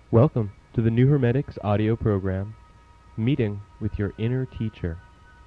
Welcome to the New Hermetics audio program, Meeting with Your Inner Teacher.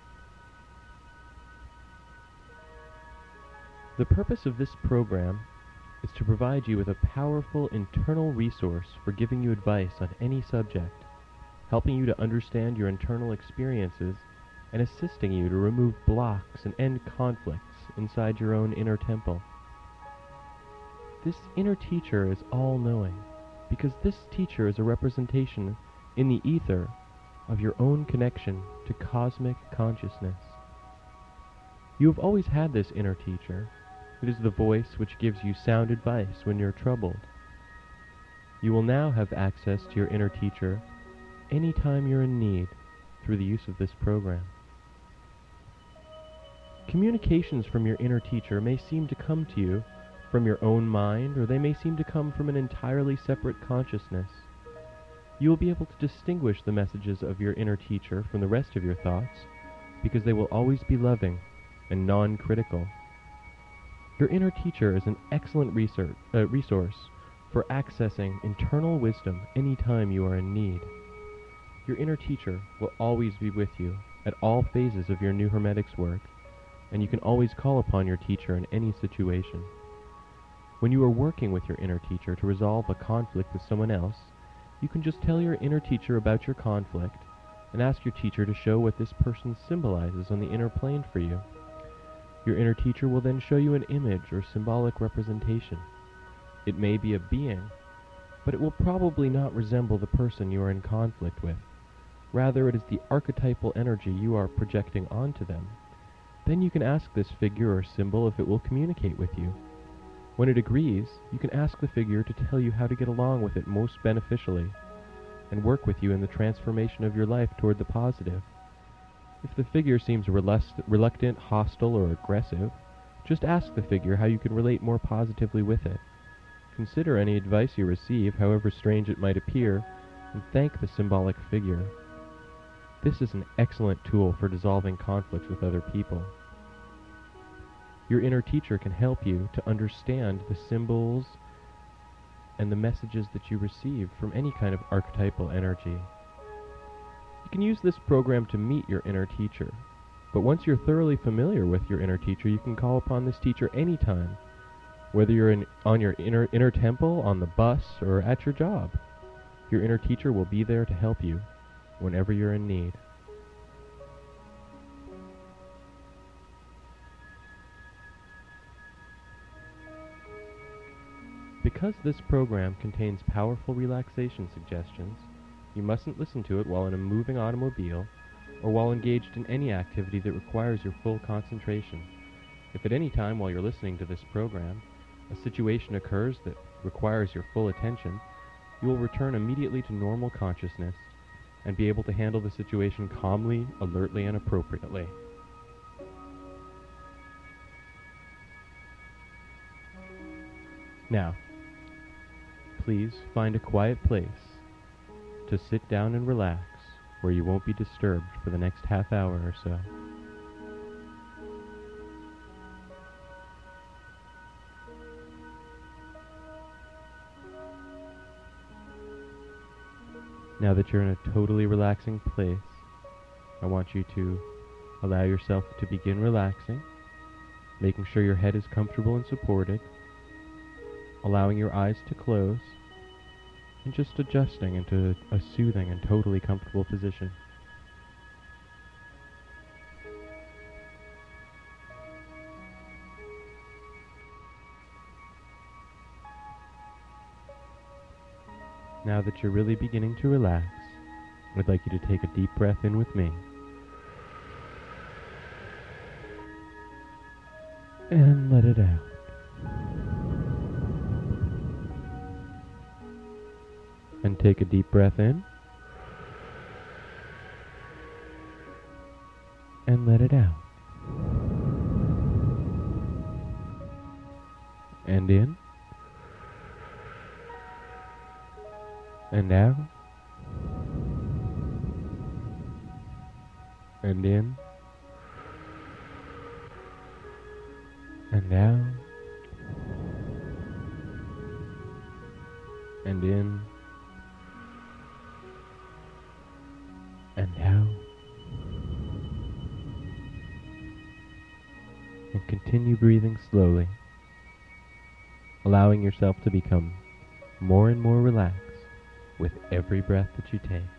The purpose of this program is to provide you with a powerful internal resource for giving you advice on any subject, helping you to understand your internal experiences, and assisting you to remove blocks and end conflicts inside your own inner temple. This inner teacher is all-knowing, because this teacher is a representation in the ether of your own connection to cosmic consciousness. You have always had this inner teacher. It is the voice which gives you sound advice when you're troubled. You will now have access to your inner teacher anytime you're in need through the use of this program. Communications from your inner teacher may seem to come to you from your own mind, or they may seem to come from an entirely separate consciousness. You will be able to distinguish the messages of your inner teacher from the rest of your thoughts, because they will always be loving and non-critical. Your inner teacher is an excellent resource for accessing internal wisdom anytime you are in need. Your inner teacher will always be with you at all phases of your New Hermetics work, and you can always call upon your teacher in any situation. When you are working with your inner teacher to resolve a conflict with someone else, you can just tell your inner teacher about your conflict and ask your teacher to show what this person symbolizes on the inner plane for you. Your inner teacher will then show you an image or symbolic representation. It may be a being, but it will probably not resemble the person you are in conflict with. Rather, it is the archetypal energy you are projecting onto them. Then you can ask this figure or symbol if it will communicate with you. When it agrees, you can ask the figure to tell you how to get along with it most beneficially and work with you in the transformation of your life toward the positive. If the figure seems reluctant, hostile, or aggressive, just ask the figure how you can relate more positively with it. Consider any advice you receive, however strange it might appear, and thank the symbolic figure. This is an excellent tool for dissolving conflicts with other people. Your inner teacher can help you to understand the symbols and the messages that you receive from any kind of archetypal energy. You can use this program to meet your inner teacher, but once you're thoroughly familiar with your inner teacher, you can call upon this teacher anytime, whether you're on your inner temple, on the bus, or at your job. Your inner teacher will be there to help you whenever you're in need. Because this program contains powerful relaxation suggestions, you mustn't listen to it while in a moving automobile or while engaged in any activity that requires your full concentration. If at any time while you're listening to this program, a situation occurs that requires your full attention, you will return immediately to normal consciousness and be able to handle the situation calmly, alertly, and appropriately. Now, please find a quiet place to sit down and relax where you won't be disturbed for the next half hour or so. Now that you're in a totally relaxing place, I want you to allow yourself to begin relaxing, making sure your head is comfortable and supported, allowing your eyes to close, and just adjusting into a soothing and totally comfortable position. Now that you're really beginning to relax, I'd like you to take a deep breath in with me. And let it out. And take a deep breath in. And let it out. And in. And out. And in. And out. And in. and out. And continue breathing slowly, allowing yourself to become more and more relaxed with every breath that you take.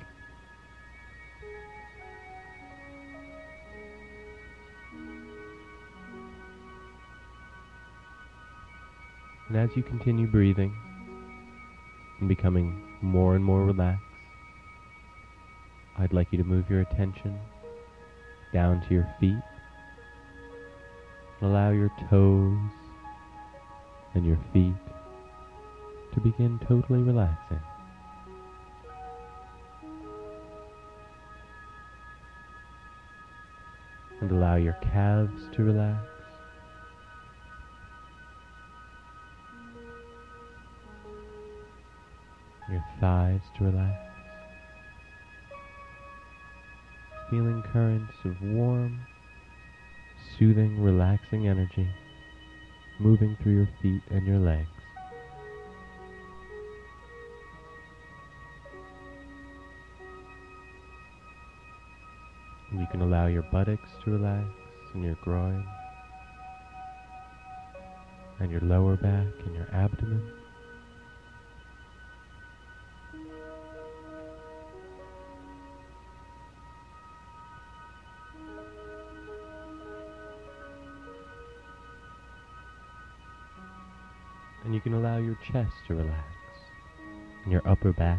And as you continue breathing and becoming more and more relaxed, I'd like you to move your attention down to your feet. Allow your toes and your feet to begin totally relaxing. And allow your calves to relax. Your thighs to relax. Feeling currents of warm, soothing, relaxing energy moving through your feet and your legs. And you can allow your buttocks to relax and your groin and your lower back and your abdomen. And you can allow your chest to relax and your upper back.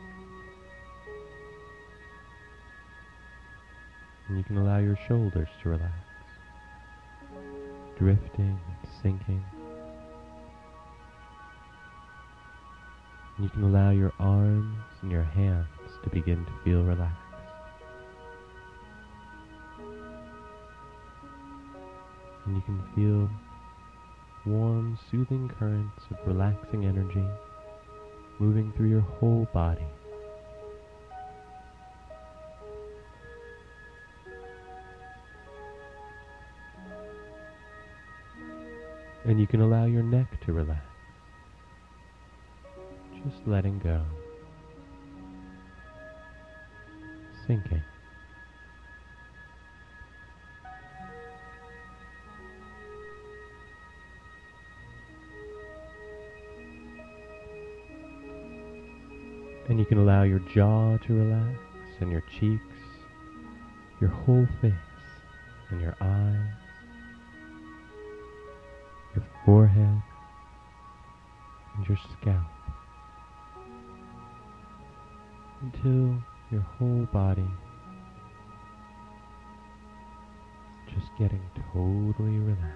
And you can allow your shoulders to relax, drifting and sinking. And you can allow your arms and your hands to begin to feel relaxed. And you can feel warm, soothing currents of relaxing energy moving through your whole body. And you can allow your neck to relax, just letting go, sinking. And you can allow your jaw to relax, and your cheeks, your whole face, and your eyes, your forehead, and your scalp, until your whole body is just getting totally relaxed.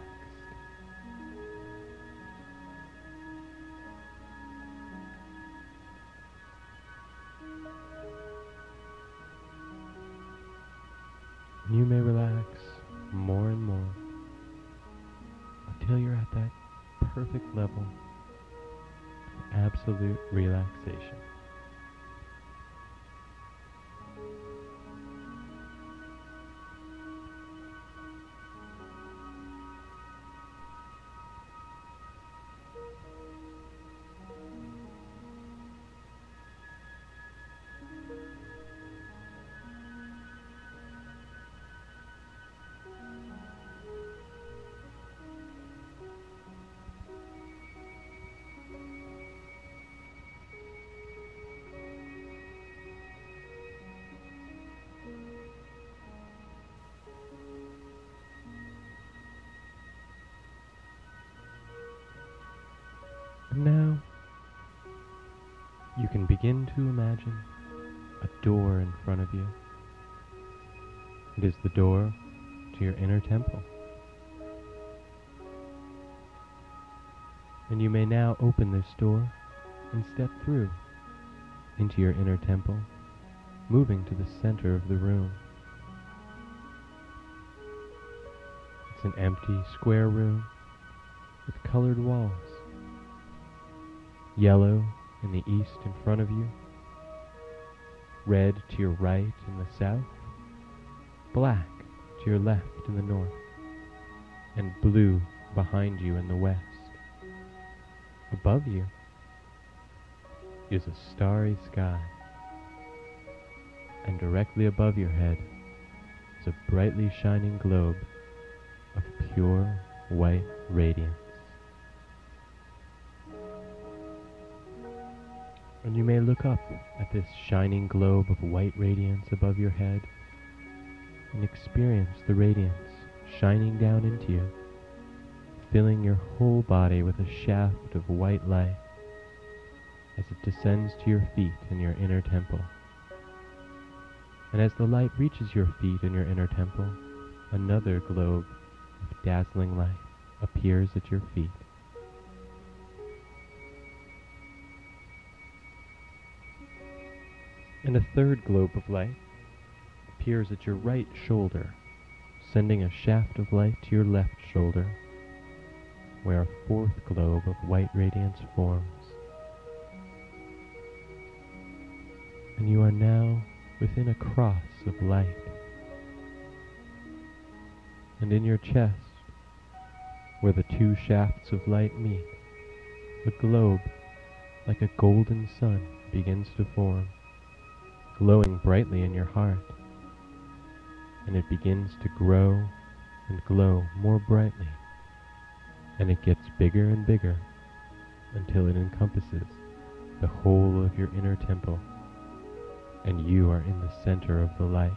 And you may relax more and more until you're at that perfect level of absolute relaxation. And now, you can begin to imagine a door in front of you. It is the door to your inner temple. And you may now open this door and step through into your inner temple, moving to the center of the room. It's an empty, square room with colored walls. Yellow in the east in front of you, red to your right in the south, black to your left in the north, and blue behind you in the west. Above you is a starry sky. and directly above your head is a brightly shining globe of pure white radiance. And you may look up at this shining globe of white radiance above your head and experience the radiance shining down into you, filling your whole body with a shaft of white light as it descends to your feet in your inner temple. And as the light reaches your feet in your inner temple, another globe of dazzling light appears at your feet. And a third globe of light appears at your right shoulder, sending a shaft of light to your left shoulder, where a fourth globe of white radiance forms. And you are now within a cross of light. And in your chest, where the two shafts of light meet, a globe like a golden sun begins to form, glowing brightly in your heart, and it begins to grow and glow more brightly, and it gets bigger and bigger until it encompasses the whole of your inner temple, and you are in the center of the light.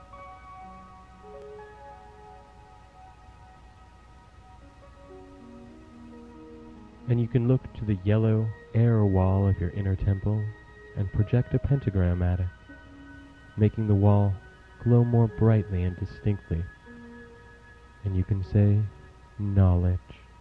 And you can look to the yellow air wall of your inner temple and project a pentagram at it, making the wall glow more brightly and distinctly. And you can say, knowledge.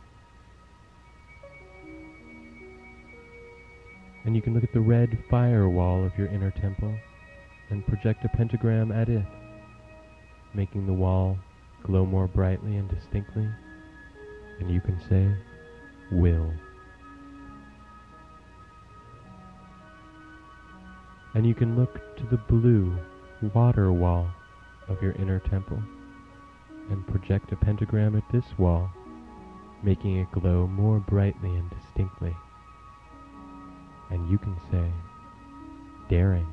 And you can look at the red fire wall of your inner temple and project a pentagram at it, making the wall glow more brightly and distinctly. And you can say, will. And you can look to the blue water wall of your inner temple and project a pentagram at this wall, making it glow more brightly and distinctly. And you can say, daring.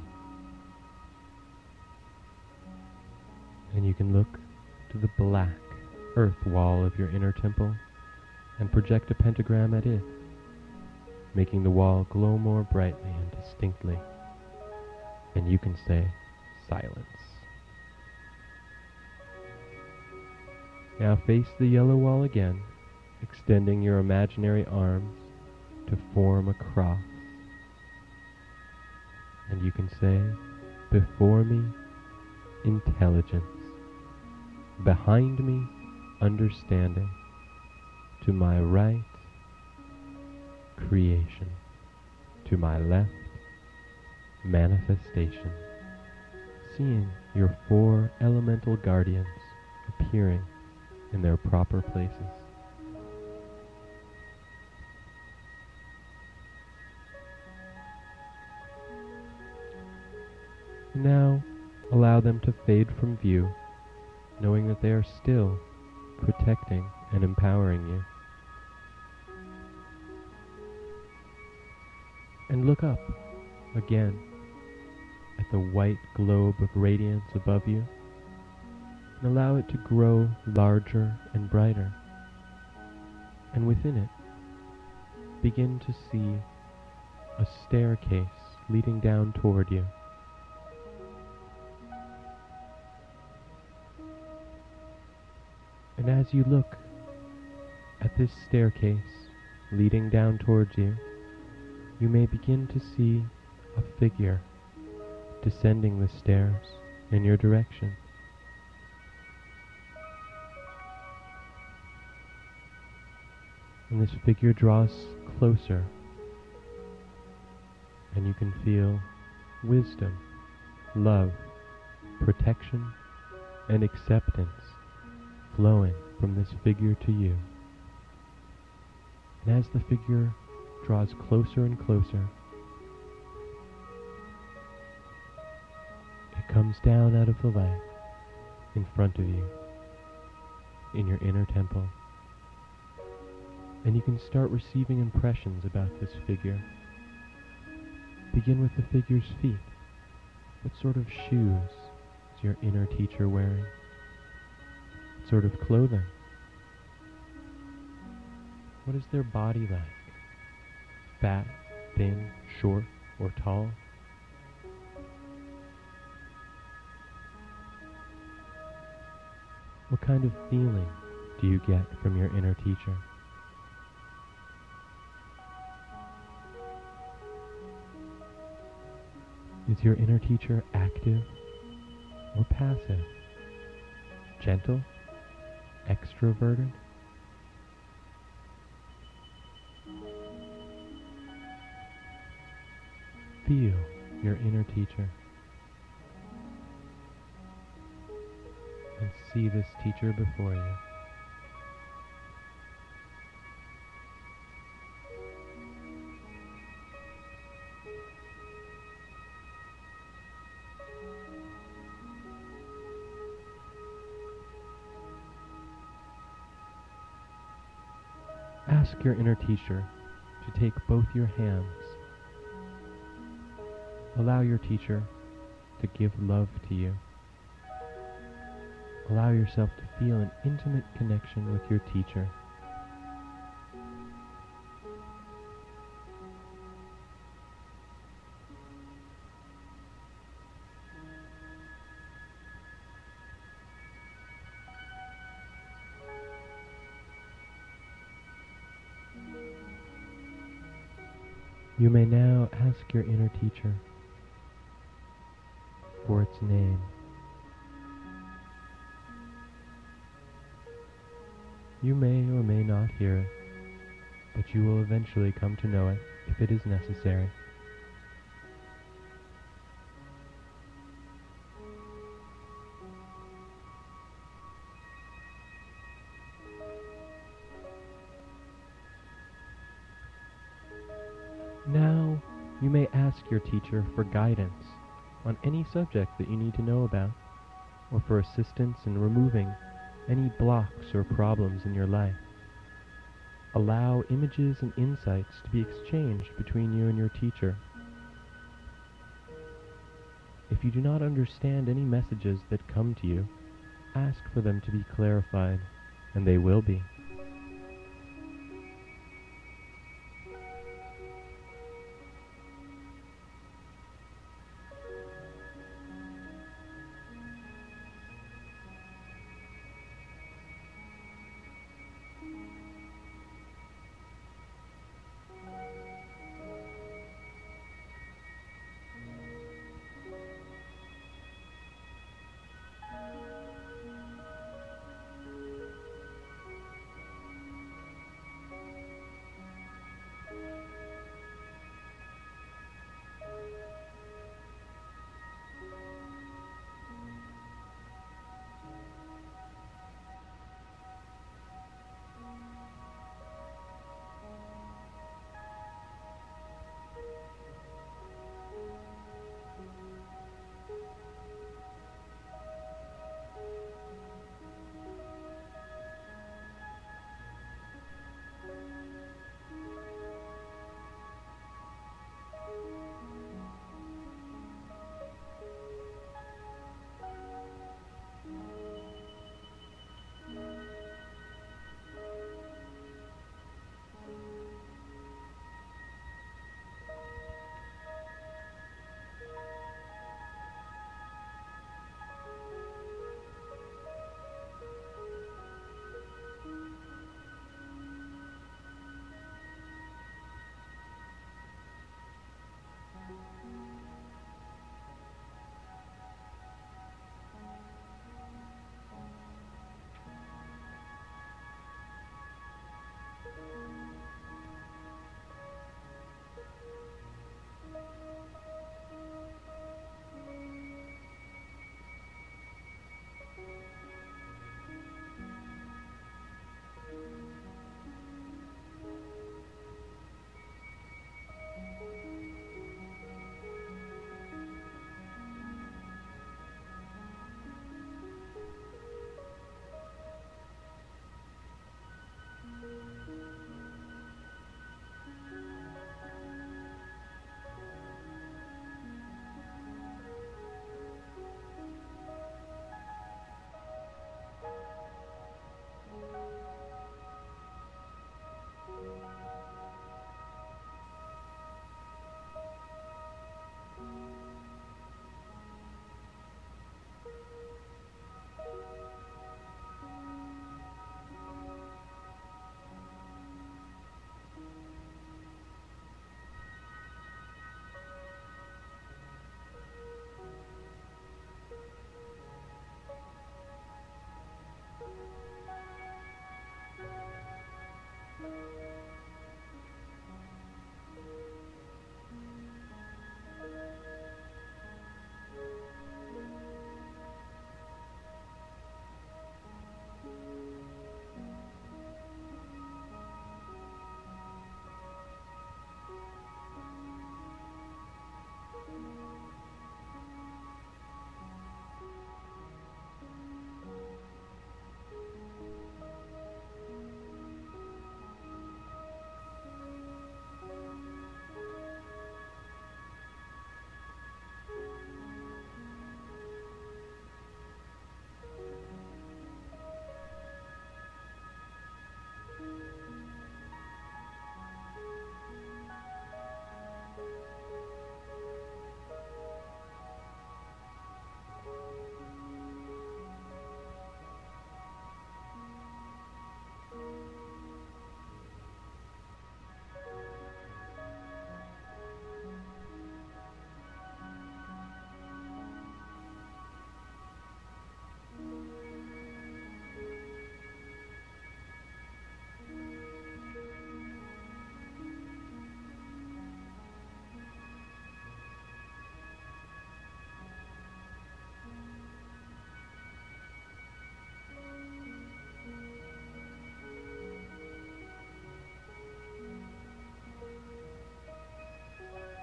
And you can look to the black earth wall of your inner temple and project a pentagram at it, making the wall glow more brightly and distinctly. And you can say, silence. Now face the yellow wall again, extending your imaginary arms to form a cross. And you can say, before me, intelligence. Behind me, understanding. To my right, creation. To my left, manifestation. Seeing your four elemental guardians appearing in their proper places. Now, allow them to fade from view, knowing that they are still protecting and empowering you. And look up again at the white globe of radiance above you, and allow it to grow larger and brighter. And within it, begin to see a staircase leading down toward you. And as you look at this staircase leading down towards you, you may begin to see a figure descending the stairs in your direction. And this figure draws closer, and you can feel wisdom, love, protection, and acceptance flowing from this figure to you. And as the figure draws closer and closer, it comes down out of the light in front of you, in your inner temple. And you can start receiving impressions about this figure. Begin with the figure's feet. What sort of shoes is your inner teacher wearing? What sort of clothing? What is their body like? Fat, thin, short, or tall? What kind of feeling do you get from your inner teacher? Is your inner teacher active or passive? Gentle? Extroverted? Feel your inner teacher and see this teacher before you. Ask your inner teacher to take both your hands. Allow your teacher to give love to you. Allow yourself to feel an intimate connection with your teacher. You may now ask your inner teacher for its name. You may or may not hear it, but you will eventually come to know it if it is necessary. Now, you may ask your teacher for guidance on any subject that you need to know about, or for assistance in removing any blocks or problems in your life. Allow images and insights to be exchanged between you and your teacher. If you do not understand any messages that come to you, ask for them to be clarified, and they will be.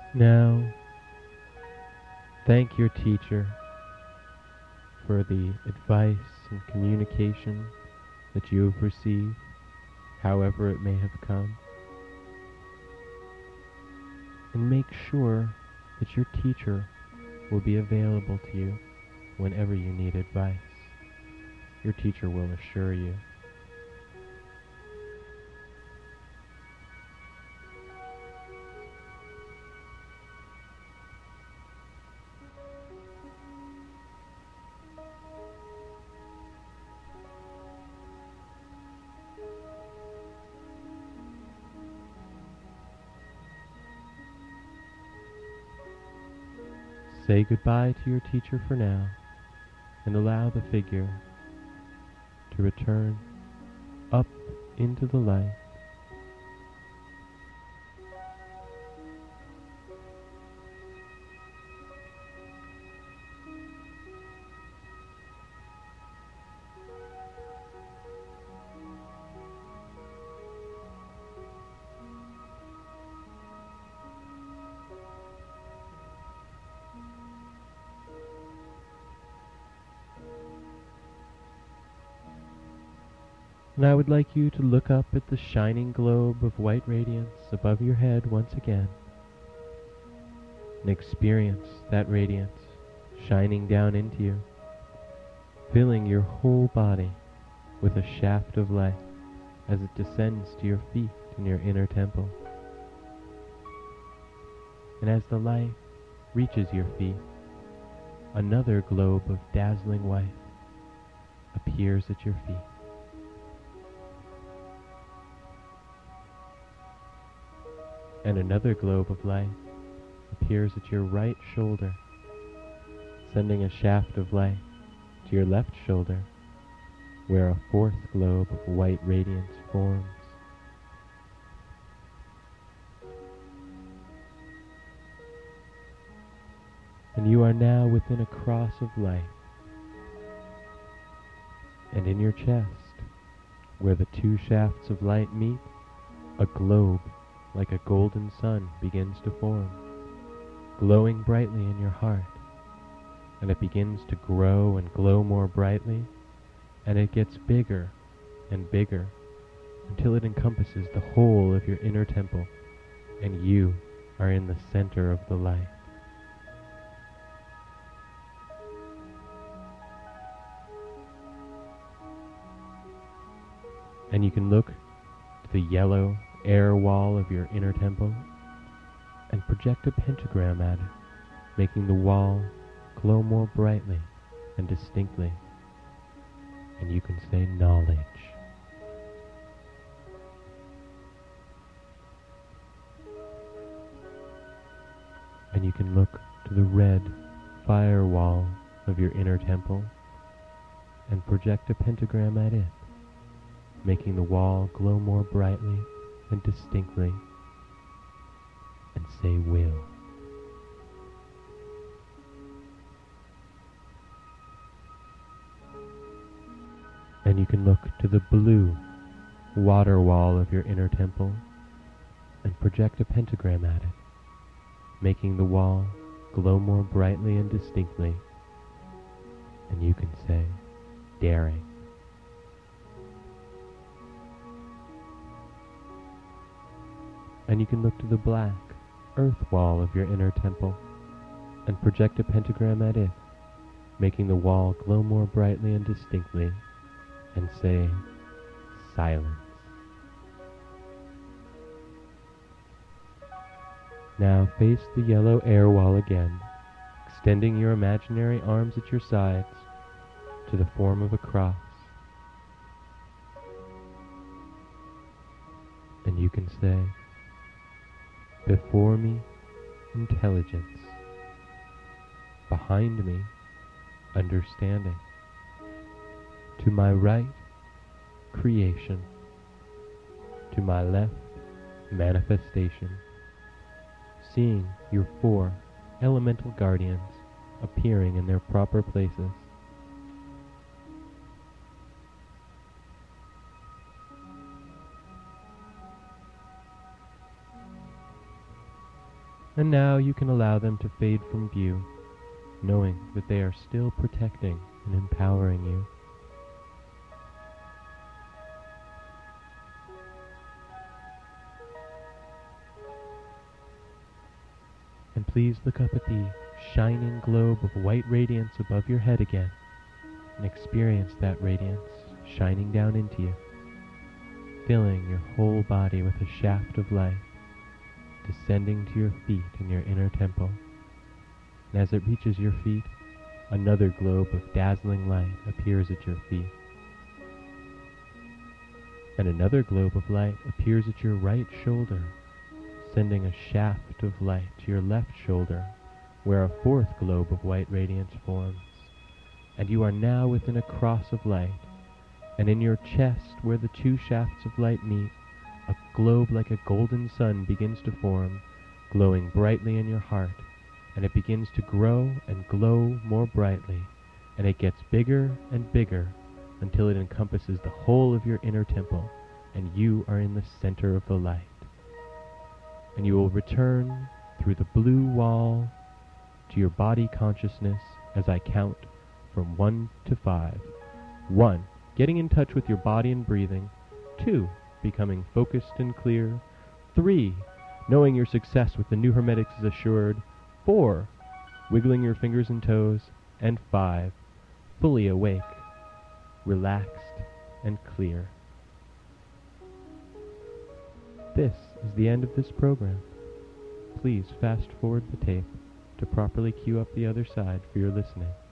Now, thank your teacher for the advice and communication that you have received, however it may have come. And make sure that your teacher will be available to you whenever you need advice. Your teacher will assure you. Say goodbye to your teacher for now, and allow the figure to return up into the light. And I would like you to look up at the shining globe of white radiance above your head once again, and experience that radiance shining down into you, filling your whole body with a shaft of light as it descends to your feet in your inner temple. And as the light reaches your feet, another globe of dazzling white appears at your feet. And another globe of light appears at your right shoulder, sending a shaft of light to your left shoulder, where a fourth globe of white radiance forms. And you are now within a cross of light. And in your chest, where the two shafts of light meet, a globe like a golden sun begins to form, glowing brightly in your heart. And it begins to grow and glow more brightly, and it gets bigger and bigger until it encompasses the whole of your inner temple, and you are in the center of the light. And you can look to the yellow air wall of your inner temple and project a pentagram at it, making the wall glow more brightly and distinctly. And you can say knowledge. And you can look to the red fire wall of your inner temple and project a pentagram at it, making the wall glow more brightly and distinctly, and say will. And you can look to the blue water wall of your inner temple and project a pentagram at it, making the wall glow more brightly and distinctly, and you can say daring. And you can look to the black earth wall of your inner temple and project a pentagram at it, making the wall glow more brightly and distinctly, and say silence. Now face the yellow air wall again, extending your imaginary arms at your sides to the form of a cross. And you can say, before me, intelligence. Behind me, understanding. To my right, creation. To my left, manifestation. Seeing your 4 elemental guardians appearing in their proper places. And now you can allow them to fade from view, knowing that they are still protecting and empowering you. And please look up at the shining globe of white radiance above your head again, and experience that radiance shining down into you, filling your whole body with a shaft of light, descending to your feet in your inner temple. And as it reaches your feet, another globe of dazzling light appears at your feet. And another globe of light appears at your right shoulder, sending a shaft of light to your left shoulder, where a fourth globe of white radiance forms. And you are now within a cross of light, and in your chest, where the two shafts of light meet, a globe like a golden sun begins to form, glowing brightly in your heart, and it begins to grow and glow more brightly, and it gets bigger and bigger until it encompasses the whole of your inner temple, and you are in the center of the light. And you will return through the blue wall to your body consciousness as I count from 1 to 5. 1. Getting in touch with your body and breathing. 2. Becoming focused and clear. 3. Knowing your success with the new Hermetics is assured. 4. Wiggling your fingers and toes. And 5. Fully awake, relaxed, and clear. This is the end of this program. Please fast forward the tape to properly cue up the other side for your listening.